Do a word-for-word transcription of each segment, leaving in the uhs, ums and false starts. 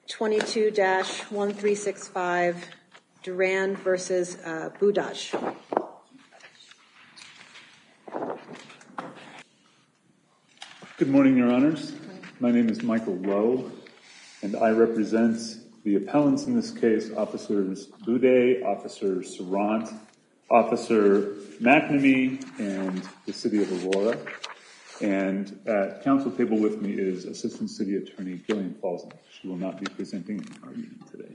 twenty-two dash one three six five Duran versus uh, Budaj. Good morning, Your Honors. My name is Michael Lowe, and I represent the appellants in this case, Officers Boudet, Officer Serrant, Officer McNamee, and the City of Aurora. And at council table with me is Assistant City Attorney Gillian Falson. She will not be presenting an argument today.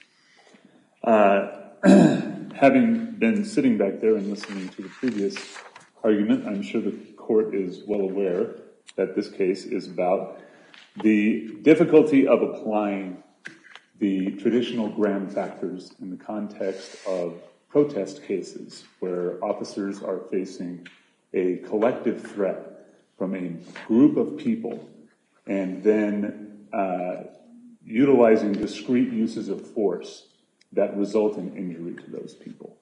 Uh, having been sitting back there and listening to the previous argument, I'm sure the court is well aware that this case is about the difficulty of applying the traditional Graham factors in the context of protest cases where officers are facing a collective threat from a group of people and then uh, utilizing discrete uses of force that result in injury to those people.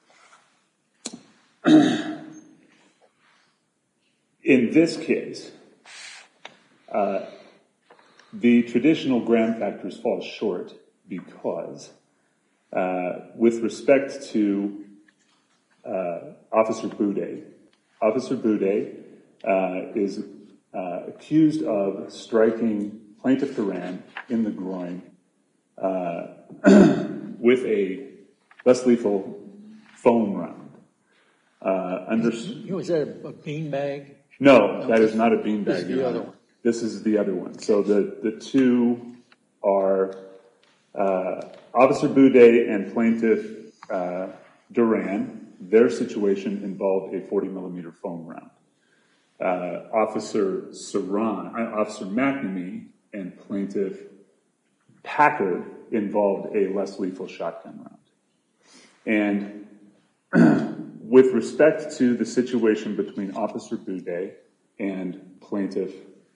In this case, uh, the traditional Graham factors fall short because uh, with respect to uh, Officer Boudet, Officer Boudet uh, is uh, accused of striking Plaintiff Duran in the groin uh, with a less lethal foam round. Uh, under... Was that a beanbag? No, no, that is not a beanbag. This is the other one. This is the other one. So the, the two are uh, Officer Boudet and Plaintiff uh, Duran. Their situation involved a forty millimeter foam round. Uh, Officer Serrant, uh, Officer McNamee and Plaintiff Packard involved a less lethal shotgun round. And with respect to the situation between Officer Boudet and Plaintiff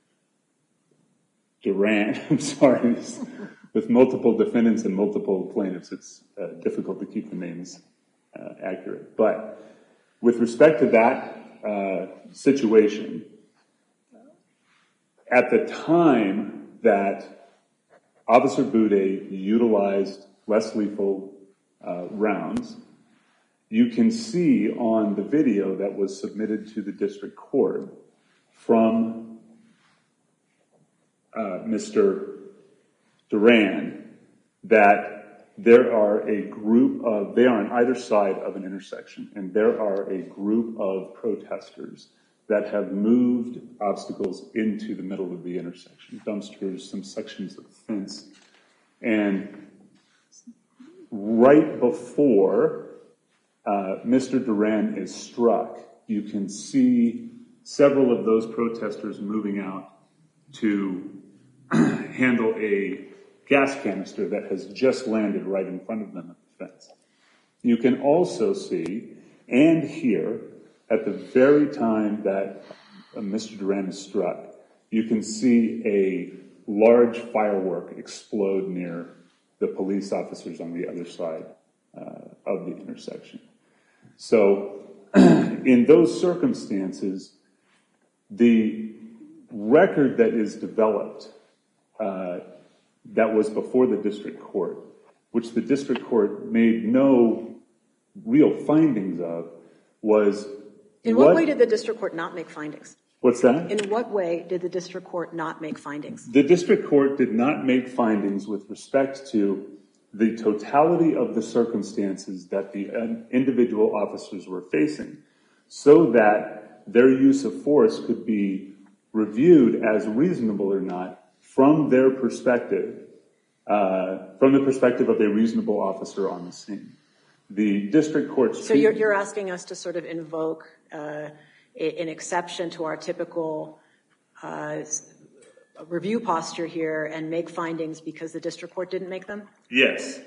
Duran, I'm sorry, with multiple defendants and multiple plaintiffs, it's uh, difficult to keep the names uh, accurate. But with respect to that uh, situation, at the time that Officer Boudet utilized less lethal uh, rounds, you can see on the video that was submitted to the district court from uh, Mister Duran that there are a group of, they are on either side of an intersection, and there are a group of protesters that have moved obstacles into the middle of the intersection, dumpsters, some sections of fence. And right before Uh, Mister Duran is struck, you can see several of those protesters moving out to handle a gas canister that has just landed right in front of them at the fence. You can also see and hear at the very time that uh, Mister Duran is struck, you can see a large firework explode near the police officers on the other side uh, of the intersection. So in those circumstances, the record that is developed uh, that was before the district court, which the district court made no real findings of, was... In what, what way did the district court not make findings? What's that? In what way did the district court not make findings? The district court did not make findings with respect to the totality of the circumstances that the individual officers were facing, so that their use of force could be reviewed as reasonable or not from their perspective, uh, from the perspective of a reasonable officer on the scene. The district court... So you're, you're asking us to sort of invoke uh, an exception to our typical uh, review posture here and make findings because the district court didn't make them? Yes.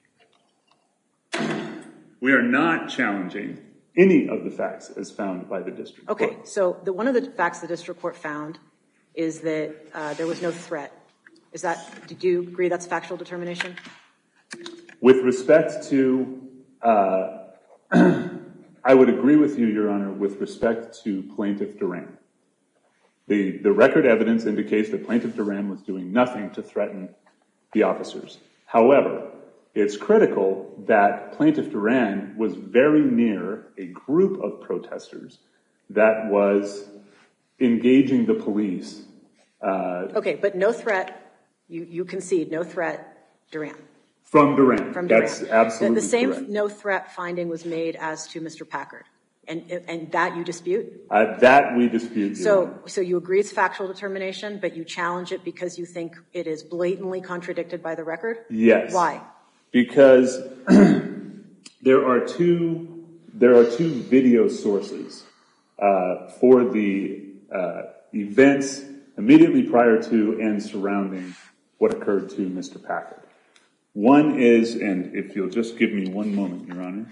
We are not challenging any of the facts as found by the district court. Okay, so the, one of the facts the district court found is that uh, there was no threat. Is that, do you agree that's factual determination? With respect to, uh, I would agree with you, Your Honor, with respect to Plaintiff Duran. The, the record evidence indicates that Plaintiff Duran was doing nothing to threaten the officers. However, it's critical that Plaintiff Duran was very near a group of protesters that was engaging the police. Uh, okay, but no threat, you, you concede, no threat, Duran. From Duran. From Duran. That's absolutely the, the same correct. no threat finding was made as to Mister Packard. And and that you dispute? Uh, that we dispute. So, so you agree it's factual determination, but you challenge it because you think it is blatantly contradicted by the record? Yes. Why? Because there are two there are two video sources uh, for the uh, events immediately prior to and surrounding what occurred to Mister Packard. One is, and if you'll just give me one moment, Your Honor.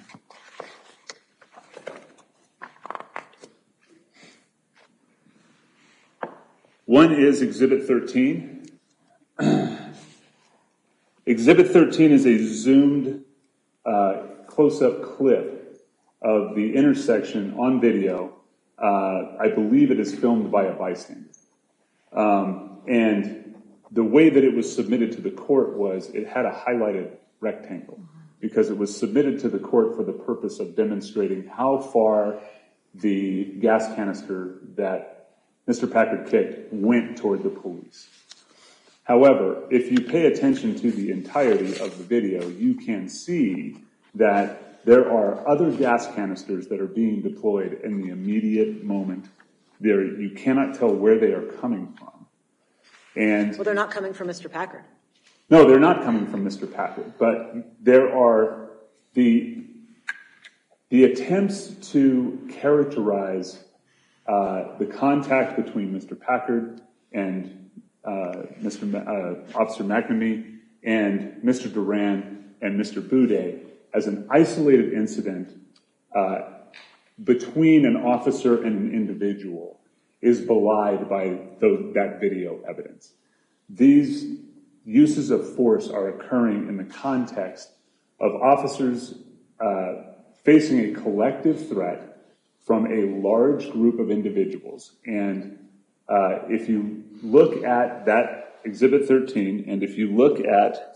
One is Exhibit thirteen. Exhibit thirteen is a zoomed uh, close-up clip of the intersection on video. Uh, I believe it is filmed by a bystander. Um, and the way that it was submitted to the court was it had a highlighted rectangle because it was submitted to the court for the purpose of demonstrating how far the gas canister that Mister Packard kicked went toward the police. However, if you pay attention to the entirety of the video, you can see that there are other gas canisters that are being deployed in the immediate moment. There, you cannot tell where they are coming from. And well, they're not coming from Mister Packard. No, they're not coming from Mister Packard, but there are the, the attempts to characterize uh, the contact between Mister Packard and uh, Mister Ma- uh, Officer McNamee and Mister Duran and Mister Boudet as an isolated incident uh, between an officer and an individual is belied by the, that video evidence. These uses of force are occurring in the context of officers uh, facing a collective threat from a large group of individuals. And uh, if you look at that Exhibit thirteen, and if you look at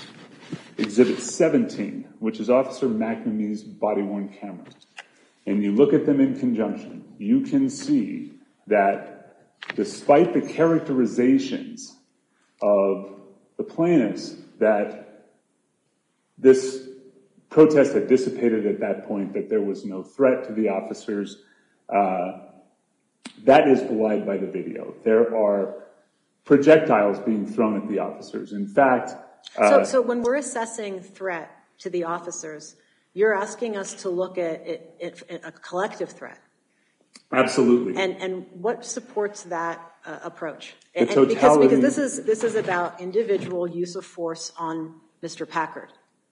Exhibit seventeen, which is Officer McNamee's body-worn camera, and you look at them in conjunction, you can see that despite the characterizations of the plaintiffs that this protest had dissipated at that point, that there was no threat to the officers, uh, that is belied by the video. There are projectiles being thrown at the officers. In fact... Uh, so, so when we're assessing threat to the officers, you're asking us to look at it, it, it, a collective threat. Absolutely. And and what supports that uh, approach? The and, totality... because, because this is this is about individual use of force on Mister Packard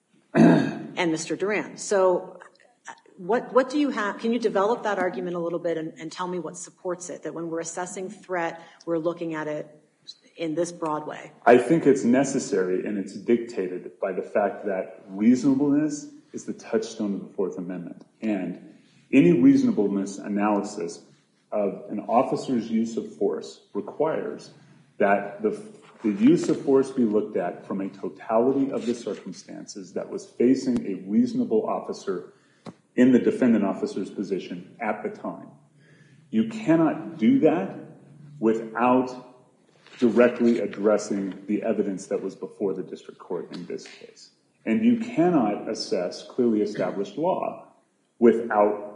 and Mister Duran. So what what do you have? Can you develop that argument a little bit and, and tell me what supports it? That when we're assessing threat, we're looking at it in this broad way. I think it's necessary, and it's dictated by the fact that reasonableness is the touchstone of the Fourth Amendment. And any reasonableness analysis of an officer's use of force requires that the, the use of force be looked at from a totality of the circumstances that was facing a reasonable officer in the defendant officer's position at the time. You cannot do that without directly addressing the evidence that was before the district court in this case. And you cannot assess clearly established law without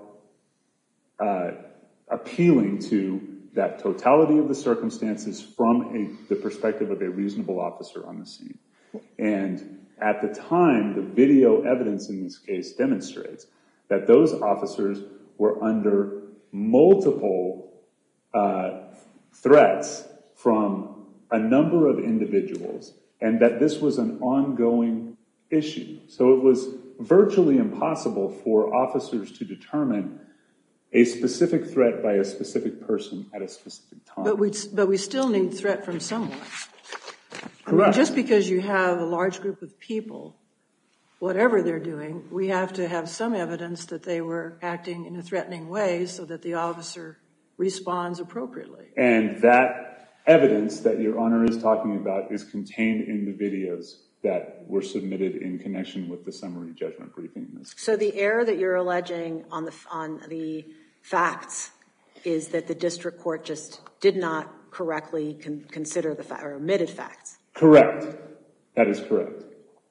uh, appealing to that totality of the circumstances from a, the perspective of a reasonable officer on the scene. And at the time, the video evidence in this case demonstrates that those officers were under multiple uh, threats from a number of individuals, and that this was an ongoing issue. So it was virtually impossible for officers to determine a specific threat by a specific person at a specific time. But we, but we still need threat from someone. Correct. I mean, just because you have a large group of people, whatever they're doing, we have to have some evidence that they were acting in a threatening way so that the officer responds appropriately. And that evidence that Your Honor is talking about is contained in the videos that were submitted in connection with the summary judgment briefing. So the error that you're alleging on the on the facts is that the district court just did not correctly con consider the fact or omitted facts. Correct. That is correct.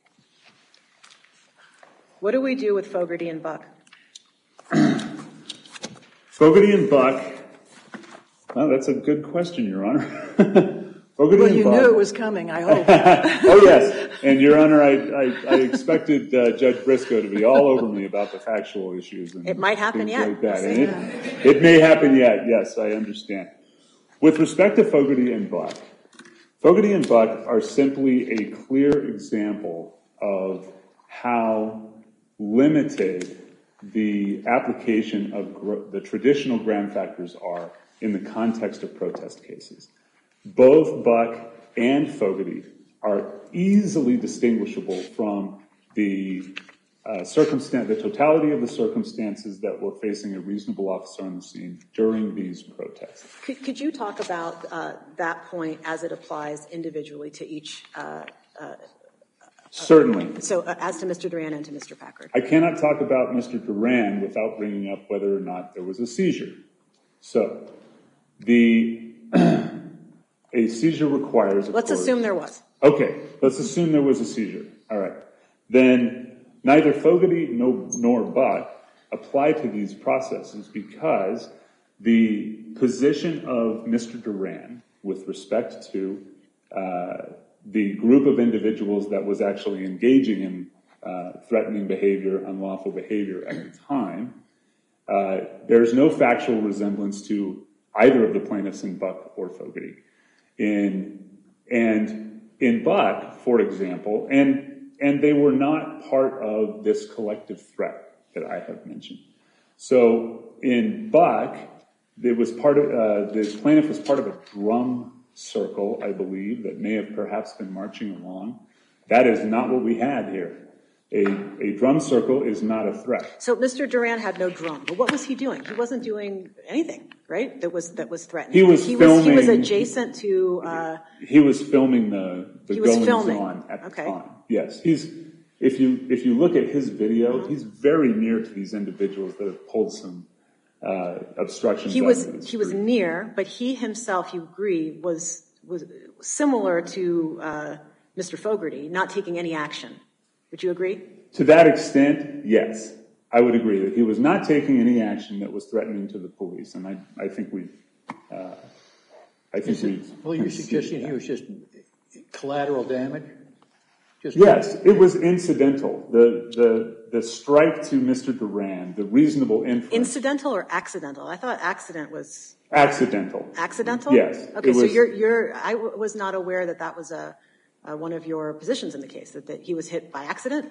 What do we do with Fogarty and Buck? Fogarty and Buck. Well, that's a good question, Your Honor. Fogarty Well, and you Buck. knew it was coming, I hope. Oh, yes. And, Your Honor, I, I, I expected uh, Judge Briscoe to be all over me about the factual issues. And It might happen things yet. Like that. We'll And it, it may happen yet, yes, I understand. With respect to Fogarty and Buck, Fogarty and Buck are simply a clear example of how limited the application of the traditional Graham factors are in the context of protest cases. Both Buck and Fogarty are easily distinguishable from the uh, circumstance, the totality of the circumstances that were facing a reasonable officer on the scene during these protests. Could, could you talk about uh, that point as it applies individually to each? Uh, uh, Certainly. So uh, as to Mister Duran and to Mister Packard. I cannot talk about Mister Duran without bringing up whether or not there was a seizure. So the a seizure requires. Of Let's course, assume there was. Okay, let's assume there was a seizure. All right. Then neither Fogarty nor, nor Buck apply to these processes because the position of Mister Duran with respect to uh, the group of individuals that was actually engaging in uh, threatening behavior, unlawful behavior at the time, uh, there's no factual resemblance to either of the plaintiffs in Buck or Fogarty. In, and in Buck, for example, and, and they were not part of this collective threat that I have mentioned. So in Buck, it was part of, uh, the plaintiff was part of a drum circle, I believe, that may have perhaps been marching along. That is not what we had here. A, a drum circle is not a threat. So Mister Duran had no drum, but what was he doing? He wasn't doing anything, right? That was that was threatening. He was he filming. Was, he was adjacent to. Uh, he was filming the the he was goings filming. on at the Okay. time. Yes, he's. If you if you look at his video, Mm-hmm. he's very near to these individuals that have pulled some uh, obstructions. he out was of the he was street. near, but he himself, you agree, was was similar to uh, Mister Fogarty, not taking any action. Would you agree? To that extent, yes, I would agree that he was not taking any action that was threatening to the police, and I, I think we, uh, I think we. Well, you're suggesting he was just collateral damage? Just Yes, it was incidental. The the the strike to Mister Duran, the reasonable inference. Incidental or accidental? I thought accident was Accidental. accidental. Yes. Okay, it so was- you're you're. I w- was not aware that that was a, a one of your positions in the case, that, that he was hit by accident.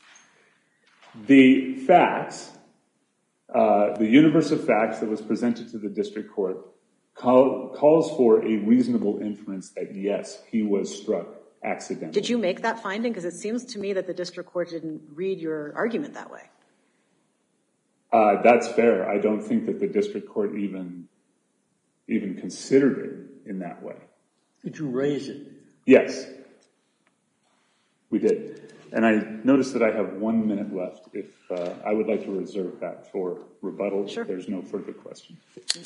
The facts, uh, the universe of facts that was presented to the district court call, calls for a reasonable inference that yes, he was struck accidentally. Did you make that finding? Because it seems to me that the district court didn't read your argument that way. Uh, that's fair. I don't think that the district court even even considered it in that way. Did you raise it? Yes, we did. And I noticed that I have one minute left. If uh, I would like to reserve that for rebuttal, Sure. if there's no further questions.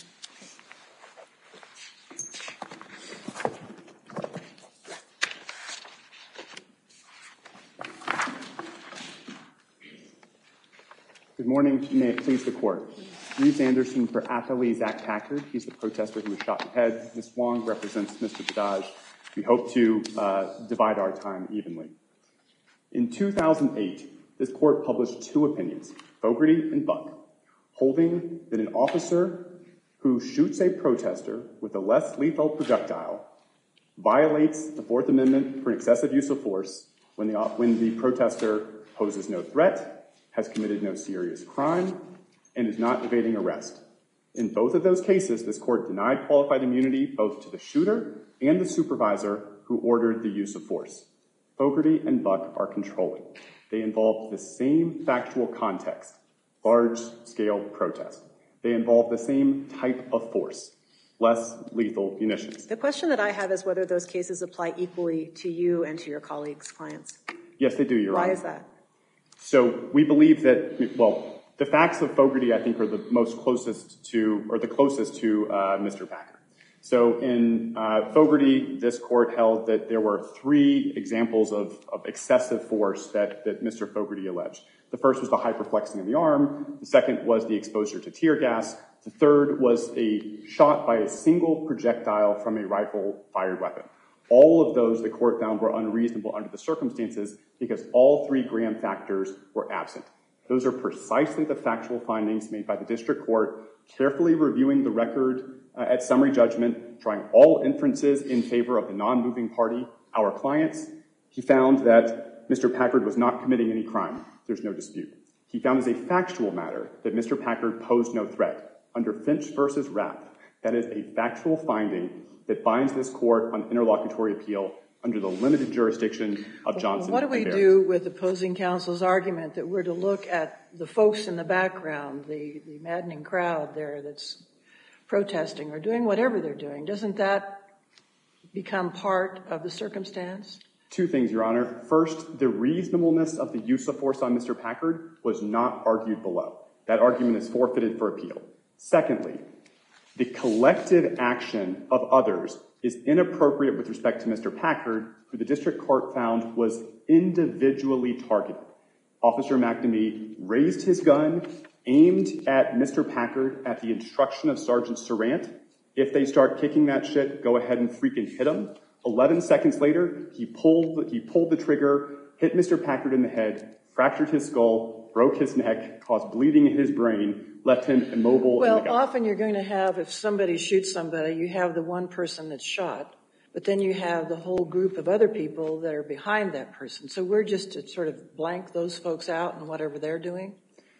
Good morning. May it please the court. Reeves Anderson for Athalie Zach Packard. He's the protester who was shot in the head. Miz Wong represents Mister Badaj. We hope to uh, divide our time evenly. In two thousand eight, this court published two opinions, Fogarty and Buck, holding that an officer who shoots a protester with a less lethal projectile violates the Fourth Amendment for excessive use of force when the, when the protester poses no threat, has committed no serious crime, and is not evading arrest. In both of those cases, this court denied qualified immunity both to the shooter and the supervisor who ordered the use of force. Fogarty and Buck are controlling. They involve the same factual context, large-scale protest. They involve the same type of force. less lethal munitions. The question that I have is whether those cases apply equally to you and to your colleagues' clients. Yes, they do, Your Honor. Why is that? So we believe that, well, the facts of Fogarty, I think, are the most closest to, or the closest to uh, Mister Packard. So in uh, Fogarty, this court held that there were three examples of, of excessive force that, that Mister Fogarty alleged. The first was the hyperflexing of the arm. The second was the exposure to tear gas. The third was a shot by a single projectile from a rifle-fired weapon. All of those the court found were unreasonable under the circumstances because all three Graham factors were absent. Those are precisely the factual findings made by the district court, carefully reviewing the record uh, at summary judgment, drawing all inferences in favor of the non-moving party, our clients. He found that Mister Packard was not committing any crime. There's no dispute. He found as a factual matter that Mister Packard posed no threat. Under Finch versus Rapp, that is a factual finding that binds this court on interlocutory appeal under the limited jurisdiction of Johnson. What do we do with opposing counsel's argument that we're to look at the folks in the background, the, the maddening crowd there that's protesting or doing whatever they're doing? Doesn't that become part of the circumstance? Two things, Your Honor. First, the reasonableness of the use of force on Mister Packard was not argued below. That argument is forfeited for appeal. Secondly, the collective action of others is inappropriate with respect to Mister Packard, who the district court found was individually targeted. Officer McNamee raised his gun, aimed at Mister Packard at the instruction of Sergeant Surrant. If they start kicking that shit, go ahead and freaking hit him. Eleven seconds later, he pulled, he pulled the trigger, hit Mister Packard in the head, fractured his skull, broke his neck, caused bleeding in his brain, left him immobile. Well, often you're going to have, if somebody shoots somebody, you have the one person that's shot, but then you have the whole group of other people that are behind that person. So we're just to sort of blank those folks out and whatever they're doing?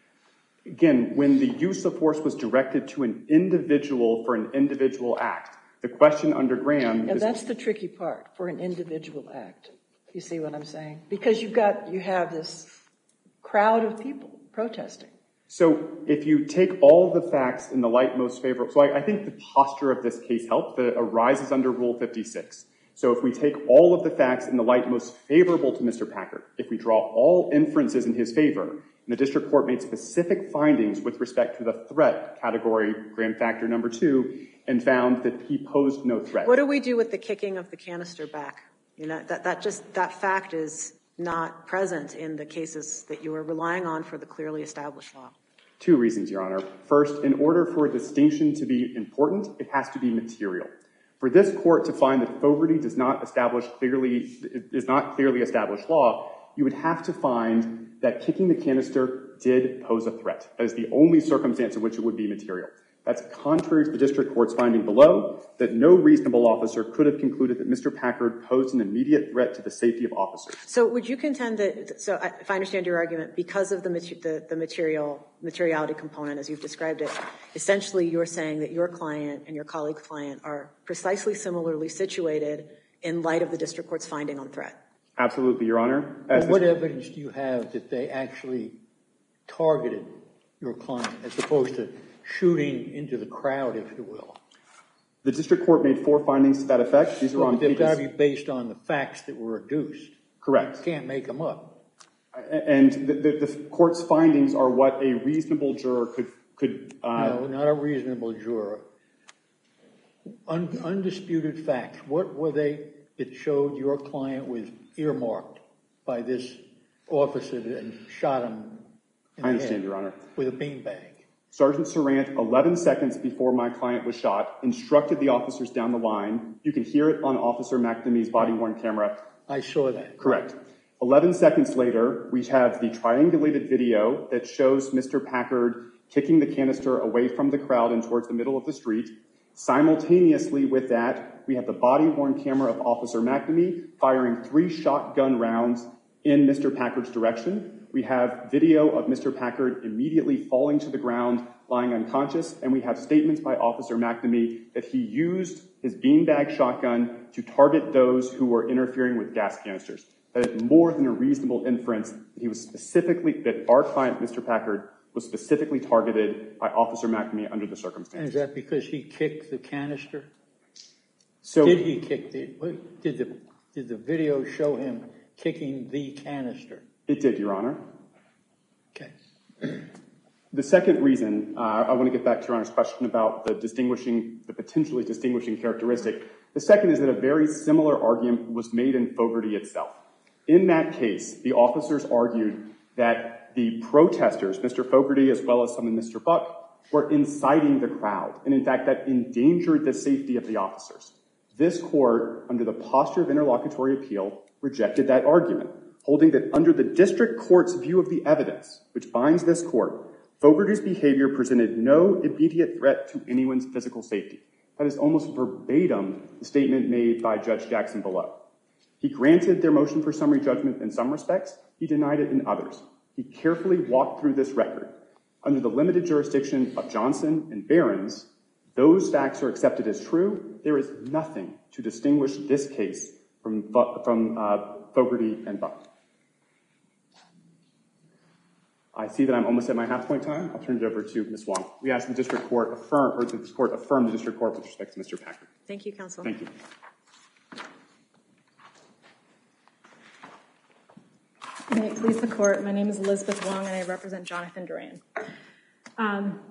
Again, when the use of force was directed to an individual for an individual act, the question under Graham Yeah, is... that's the tricky part, for an individual act. You see what I'm saying? Because you've got, you have this crowd of people protesting. So if you take all the facts in the light most favorable, so I, I think the posture of this case helps, that it arises under Rule fifty-six. So if we take all of the facts in the light most favorable to Mister Packard, if we draw all inferences in his favor, and the district court made specific findings with respect to the threat category, Graham factor number two, and found that he posed no threat. What do we do with the kicking of the canister back? You know, that, that just, that fact is not present in the cases that you are relying on for the clearly established law. Two reasons, Your Honor. First, in order for a distinction to be important, it has to be material. For this court to find that Fogarty does not establish clearly, is not clearly established law, you would have to find that kicking the canister did pose a threat. That is the only circumstance in which it would be material. That's contrary to the district court's finding below, that no reasonable officer could have concluded that Mister Packard posed an immediate threat to the safety of officers. So would you contend that, so if I understand your argument, because of the, the, the material, materiality component as you've described it, essentially you're saying that your client and your colleague's client are precisely similarly situated in light of the district court's finding on threat? Absolutely, Your Honor. As what evidence do you have that they actually targeted your client as opposed to shooting into the crowd, if you will? The district court made four findings to that effect. These are on They've pages. got to be based on the facts that were adduced. Correct. You can't make them up. And the, the, the court's findings are what a reasonable juror could... could uh, No, not a reasonable juror. Un, undisputed facts. What were they that showed your client was earmarked by this officer and shot him in I the understand, head Your Honor. with a beanbag? Sergeant Surrant, eleven seconds before my client was shot, instructed the officers down the line. You can hear it on Officer McNamee's body-worn camera. I saw that. Correct. eleven seconds later, we have the triangulated video that shows Mister Packard kicking the canister away from the crowd and towards the middle of the street. Simultaneously with that, we have the body-worn camera of Officer McNamee firing three shotgun rounds in Mister Packard's direction. We have video of Mister Packard immediately falling to the ground, lying unconscious, and we have statements by Officer McNamee that he used his beanbag shotgun to target those who were interfering with gas canisters. That is more than a reasonable inference that he was specifically, that our client, Mister Packard, was specifically targeted by Officer McNamee under the circumstances. And is that because he kicked the canister? So, did he kick the, did the, did the video show him kicking the canister? It did, Your Honor. Okay. The second reason, uh, I want to get back to Your Honor's question about the distinguishing, the potentially distinguishing characteristic. The second is that a very similar argument was made in Fogarty itself. In that case, the officers argued that the protesters, Mister Fogarty as well as some of Mister Buck, were inciting the crowd, and in fact that endangered the safety of the officers. This court, under the posture of interlocutory appeal, rejected that argument, holding that under the district court's view of the evidence, which binds this court, Fogarty's behavior presented no immediate threat to anyone's physical safety. That is almost verbatim the statement made by Judge Jackson below. He granted their motion for summary judgment in some respects. He denied it in others. He carefully walked through this record. Under the limited jurisdiction of Johnson and Barron's, those facts are accepted as true. There is nothing to distinguish this case from, from uh, Fogarty and Buck. I see that I'm almost at my half-point time. I'll turn it over to Miz Wong. We ask the district court affirm, or that this court affirm the district court with respect to Mister Packard. Thank you, counsel. Thank you. May it please the court, my name is Elizabeth Wong and I represent Jonathan Duran. Um,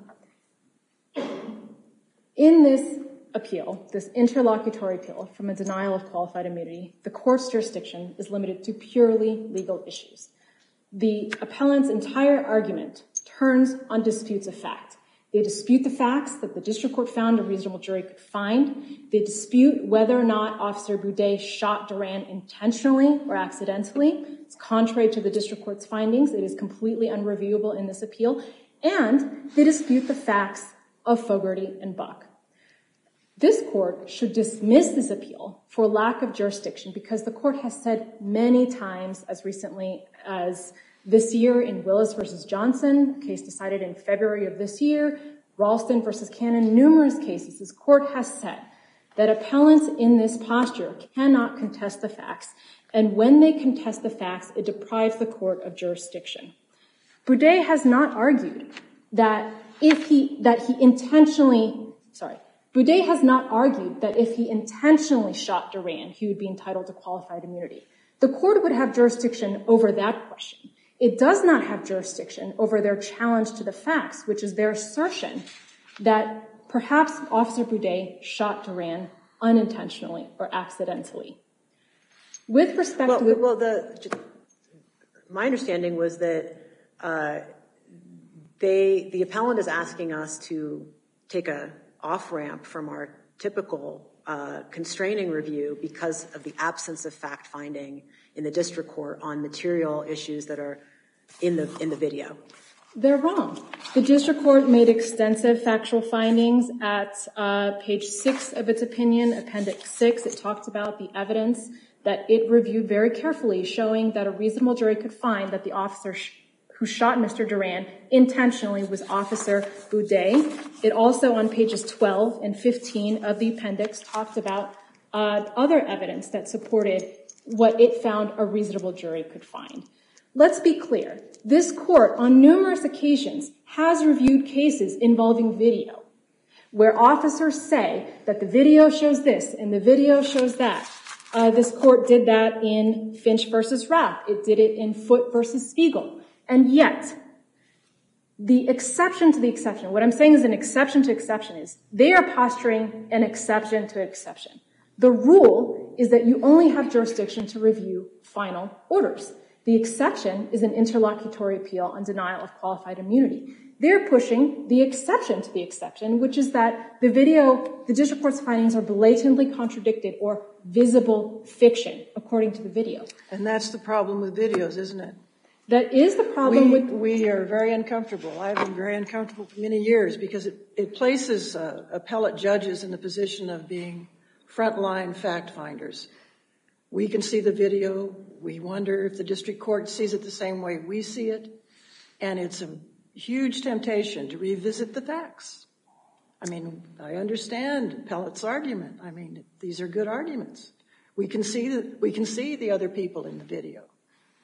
in this appeal, this interlocutory appeal from a denial of qualified immunity, the court's jurisdiction is limited to purely legal issues. The appellant's entire argument turns on disputes of fact. They dispute the facts that the district court found a reasonable jury could find. They dispute whether or not Officer Boudet shot Duran intentionally or accidentally. It's contrary to the district court's findings. It is completely unreviewable in this appeal. And they dispute the facts of Fogarty and Buck. This court should dismiss this appeal for lack of jurisdiction because the court has said many times, as recently as this year in Willis versus Johnson, a case decided in February of this year, Ralston versus Cannon, numerous cases, this court has said that appellants in this posture cannot contest the facts, and when they contest the facts, it deprives the court of jurisdiction. Boudet has not argued that if he, that he intentionally, sorry, Boudet has not argued that if he intentionally shot Duran, he would be entitled to qualified immunity. The court would have jurisdiction over that question. It does not have jurisdiction over their challenge to the facts, which is their assertion that perhaps Officer Boudet shot Duran unintentionally or accidentally. With respect well, to... Well, the, my understanding was that uh, they, the appellant is asking us to take a off-ramp from our typical uh, constraining review because of the absence of fact-finding in the district court on material issues that are in the in the video. They're wrong. The district court made extensive factual findings at uh, page six of its opinion, appendix six. It talked about the evidence that it reviewed very carefully, showing that a reasonable jury could find that the officer sh- who shot Mister Duran intentionally was Officer Boudet. It also, on pages twelve and fifteen of the appendix, talked about uh, other evidence that supported what it found a reasonable jury could find. Let's be clear. This court, on numerous occasions, has reviewed cases involving video, where officers say that the video shows this and the video shows that. Uh, this court did that in Finch versus Rapp. It did it in Foote versus Spiegel. And yet, the exception to the exception, what I'm saying is an exception to exception, is they are posturing an exception to exception. The rule is that you only have jurisdiction to review final orders. The exception is an interlocutory appeal on denial of qualified immunity. They're pushing the exception to the exception, which is that the video, the district court's findings are blatantly contradicted or visible fiction, according to the video. And that's the problem with videos, isn't it? That is the problem we, with... We are very uncomfortable. I've been very uncomfortable for many years because it, it places uh, appellate judges in the position of being frontline fact finders. We can see the video. We wonder if the district court sees it the same way we see it. And it's a huge temptation to revisit the facts. I mean, I understand appellate's argument. I mean, these are good arguments. We can see the, we can see the other people in the video.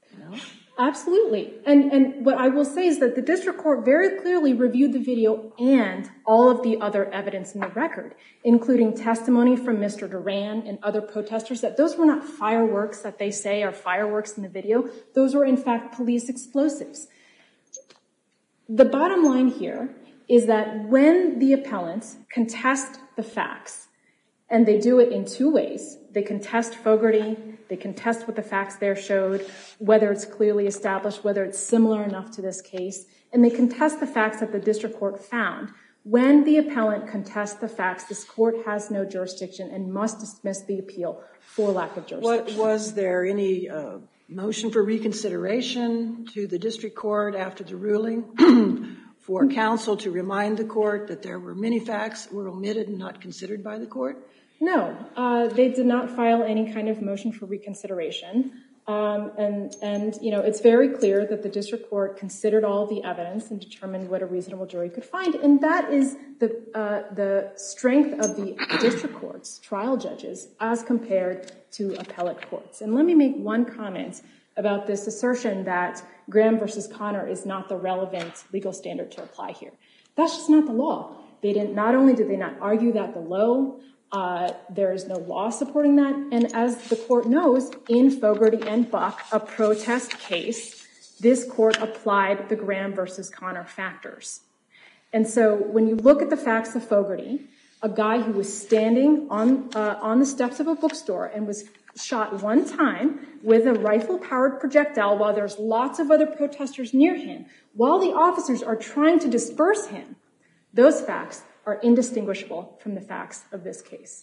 No? Absolutely. And and what I will say is that the district court very clearly reviewed the video and all of the other evidence in the record, including testimony from Mister Duran and other protesters, that those were not fireworks that they say are fireworks in the video. Those were, in fact, police explosives. The bottom line here is that when the appellants contest the facts, and they do it in two ways, they contest Fogarty, they contest what the facts there showed, whether it's clearly established, whether it's similar enough to this case, and they contest the facts that the district court found. When the appellant contests the facts, this court has no jurisdiction and must dismiss the appeal for lack of jurisdiction. What, was there any uh, motion for reconsideration to the district court after the ruling for counsel to remind the court that there were many facts that were omitted and not considered by the court? No, uh, they did not file any kind of motion for reconsideration. Um, and, and, you know, it's very clear that the district court considered all the evidence and determined what a reasonable jury could find. And that is the, uh, the strength of the district courts, trial judges, as compared to appellate courts. And let me make one comment about this assertion that Graham versus Connor is not the relevant legal standard to apply here. That's just not the law. They didn't, not only did they not argue that below, Uh, there is no law supporting that. And as the court knows, in Fogarty and Buck, a protest case, this court applied the Graham versus Connor factors. And so when you look at the facts of Fogarty, a guy who was standing on, uh, on the steps of a bookstore and was shot one time with a rifle-powered projectile while there's lots of other protesters near him, while the officers are trying to disperse him, those facts are indistinguishable from the facts of this case.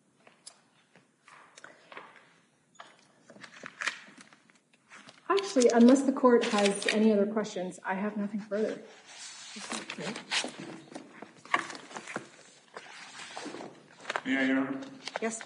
Actually, unless the court has any other questions, I have nothing further. May I, Your Honor? Yes.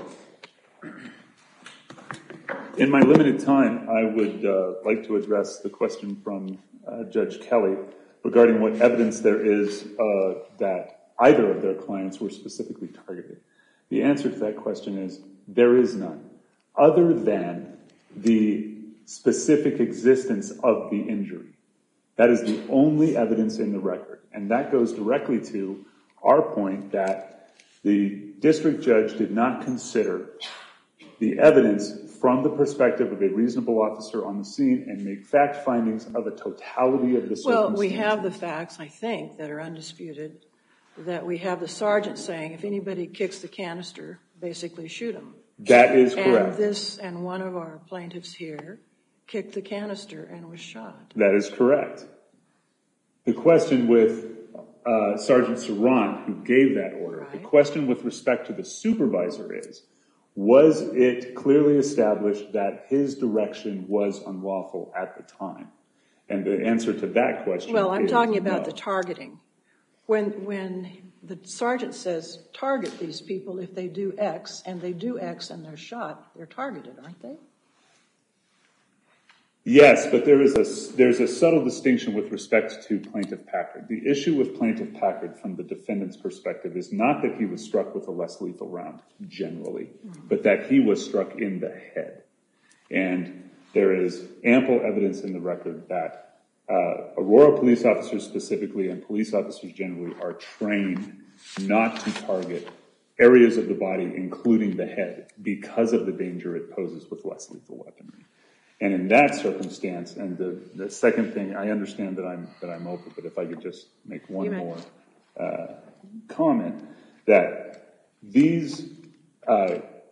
In my limited time, I would uh, like to address the question from uh, Judge Kelly regarding what evidence there is uh, that either of their clients were specifically targeted. The answer to that question is there is none, other than the specific existence of the injury. That is the only evidence in the record. And that goes directly to our point that the district judge did not consider the evidence from the perspective of a reasonable officer on the scene and make fact findings of a totality of the circumstances. Well, we have the facts, I think, that are undisputed, that we have the sergeant saying, if anybody kicks the canister, basically shoot him. That is correct. And this, and one of our plaintiffs here kicked the canister and was shot. That is correct. The question with uh, Sergeant Serrant, who gave that order, Right. the question with respect to the supervisor is, was it clearly established that his direction was unlawful at the time? And the answer to that question Well, I'm is talking about no. the targeting. When when the sergeant says, target these people if they do X, and they do X and they're shot, they're targeted, aren't they? Yes, but there is a, there's a subtle distinction with respect to Plaintiff Packard. The issue with Plaintiff Packard from the defendant's perspective is not that he was struck with a less lethal round, generally, mm-hmm. but that he was struck in the head. And there is ample evidence in the record that Uh, Aurora police officers specifically and police officers generally are trained not to target areas of the body, including the head, because of the danger it poses with less lethal weaponry. And in that circumstance, and the, the second thing, I understand that I'm that I'm open, but if I could just make one more uh, comment, that these, uh,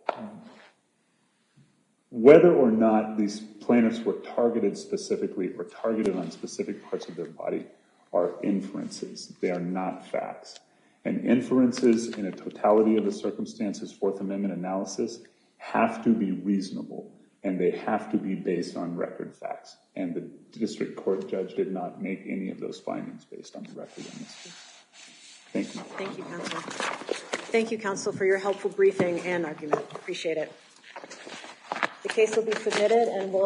whether or not these plaintiffs were targeted specifically or targeted on specific parts of their body are inferences. They are not facts. And inferences in a totality of the circumstances, Fourth Amendment analysis, have to be reasonable, and they have to be based on record facts. And the district court judge did not make any of those findings based on the record in this case. Thank you. Thank you, counsel. Thank you, counsel, for your helpful briefing and argument. Appreciate it. The case will be submitted and will